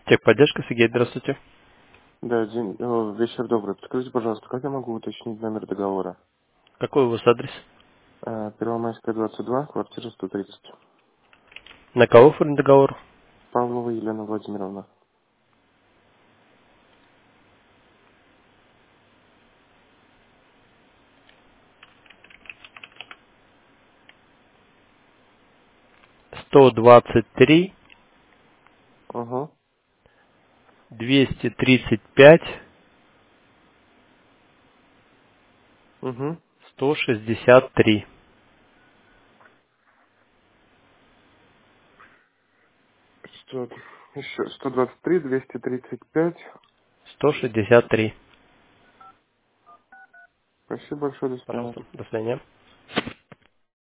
Техподдержка, Сергей, здравствуйте. Да, вечер добрый. Скажите, пожалуйста, как я могу уточнить номер договора? Какой у вас адрес? Первомайская, 22, квартира 130. На кого оформлен договор? Павлова Елена Владимировна. 123, Угу, 235, угу. 163. Еще 123, 235. 163. Спасибо большое, до свидания. Пожалуйста, до свидания.